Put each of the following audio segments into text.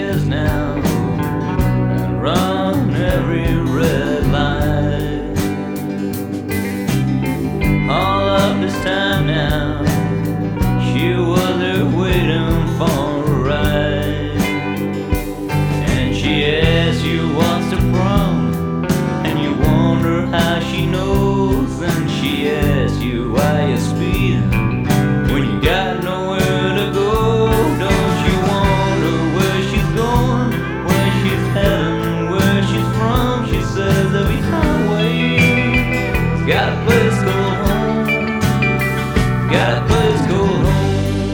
is now and run every red light. All of this time now, she was there waiting for a ride. And she asks you what's the problem, and you wonder how she knows. And she asks you why you're speeding when you got nowhere to go. Don't you wonder where she's going, where she's heading, where she's from? She says every highway's got a place called home, got a place called home.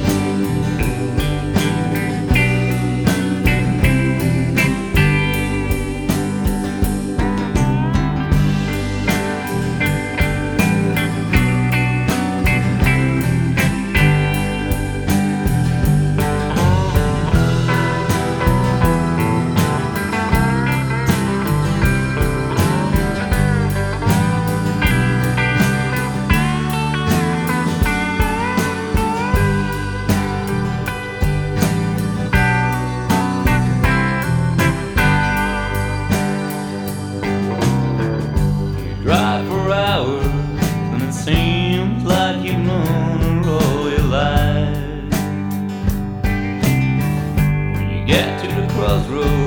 Drive for hours, and it seems like you've known her all your life. When you get to the crossroads,